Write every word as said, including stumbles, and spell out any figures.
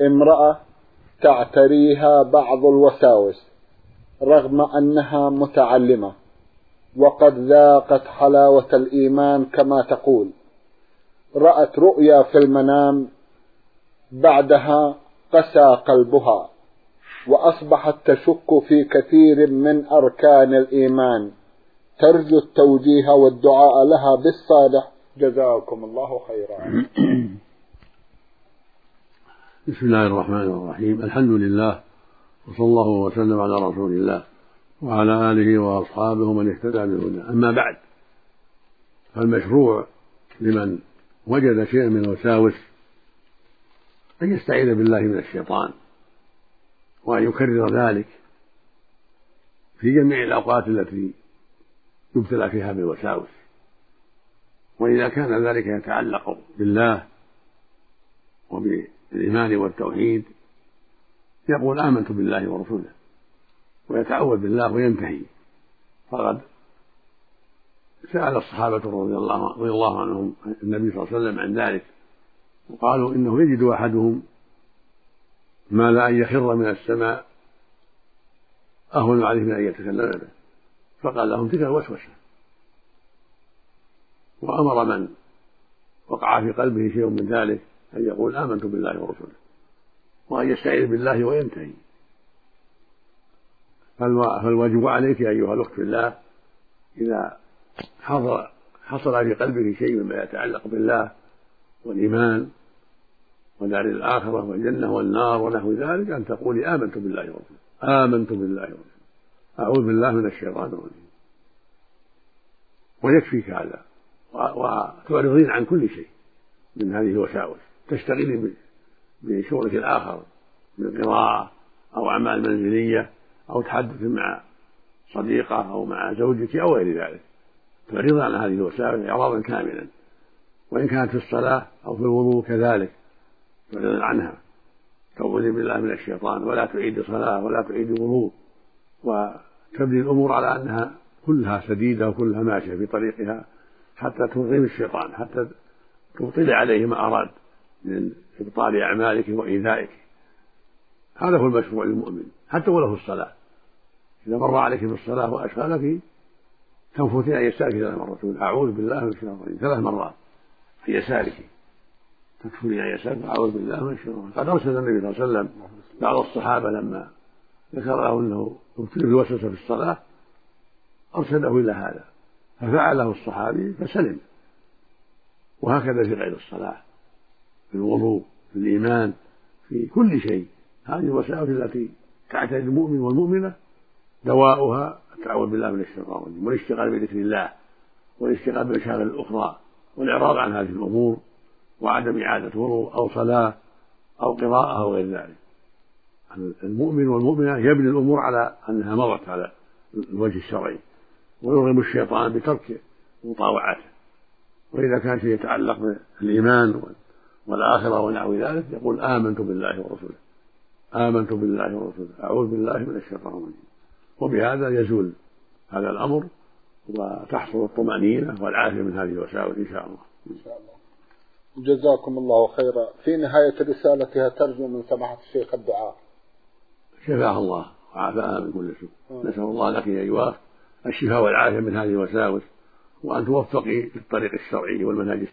امرأة تعتريها بعض الوساوس رغم أنها متعلمة وقد ذاقت حلاوة الإيمان كما تقول، رأت رؤيا في المنام بعدها قسى قلبها وأصبحت تشك في كثير من أركان الإيمان، ترجو التوجيه والدعاء لها بالصالح، جزاكم الله خيرا. بسم الله الرحمن الرحيم، الحمد لله وصلى الله وسلم على رسول الله وعلى آله وأصحابه من اهتدى بهداه. أما بعد، فالمشروع لمن وجد شيئا من الوساوس أن يستعيذ بالله من الشيطان وأن يكرر ذلك في جميع الأوقات التي يبتلى فيها بالوساوس. وإذا كان ذلك يتعلق بالله وبالإيمان والتوحيد يقول آمنت بالله ورسوله ويتعوذ بالله وينتهي. فقد سأل الصحابة رضي الله, رضي الله عنهم النبي صلى الله عليه وسلم عن ذلك، وقالوا إنه يجد أحدهم ما لا أن يخر من السماء أهون عليه من أن يتكلم به، فقال لهم تلك الوسوسة، وأمر من وقع في قلبه شيء من ذلك أن يقول آمنت بالله ورسوله وأن يستعيذ بالله وينتهي. فالواجب عليك أيها الأخت في الله إذا حصل حصل في قلبك شيء مما يتعلق بالله والإيمان ودار الآخرة والجنة والنار ونحو ذلك أن تقولي آمنت بالله ورسوله، آمنت بالله ورسوله، أعوذ بالله من الشيطان الرجيم، ويكفيك هذا، وتعرضين عن كل شيء من هذه الوساوس، تشتغلي بشغلك الآخر من قراءة أو أعمال منزلية أو تحدث مع صديقة أو مع زوجك أو غير ذلك، تعرض عن هذه الوساوس إعراضا كاملا. وإن كانت في الصلاة أو في الوضوء كذلك تعرض عنها، تعوذي بالله من الشيطان، ولا تعيد صلاة ولا تعيد وضوء، وتبني الأمور على أنها كلها سديدة وكلها ماشية في طريقها حتى تنظم الشيطان، حتى تبطل عليه ما أراد من إبطال أعمالك وإيذائك. هذا هو المشروع للمؤمن حتى ولو في الصلاة. إذا مر عليك في الصلاة وأشغلك تنفثين عن يسارك ثلاث مرات، أعوذ بالله من الشيطان الرجيم ثلاث مرات في يسارك، تكفرين عن يسارك أعوذ بالله من الشيطان. قد أرسل النبي صلى الله عليه وسلم بعض الصحابة لما ذكر له أنه ابتلي بالوسوسة في الصلاة أرشده إلى هذا، ففعله الصحابي فسلم. وهكذا في غير الصلاة، في الوضوء، في الإيمان، في كل شيء. هذه الوسائل التي تعتري المؤمن والمؤمنة دواؤها التعوذ بالله من الشيطان الرجيم والاشتغال بذكر الله والاشتغال بالمشاغل الأخرى والإعراض عن هذه الأمور وعدم إعادة وضوء أو صلاة أو قراءة أو غير ذلك. المؤمن والمؤمنة يبني الأمور على أنها مضت على الوجه الشرعي، ويرغم الشيطان بترك مطاوعته. وإذا كان شيء يتعلق بالإيمان والآخرة ونحو ذلك يقول آمنت بالله ورسوله، آمنت بالله ورسوله، أعوذ بالله من الشيطان الرجيم. وبهذا يزول هذا الأمر وتحصل الطمأنينة والعافية من هذه الوساوس إن شاء الله. إن شاء الله. جزاكم الله خيرا. في نهاية رسالتها ترجو من سماحة الشيخ الدعاء. شفاها الله وعافاها من كل سوء. نسأل الله لك يا أيها الشفاء والعافية من هذه الوساوس، وأن توفقي في الطريق الشرعي والمنهج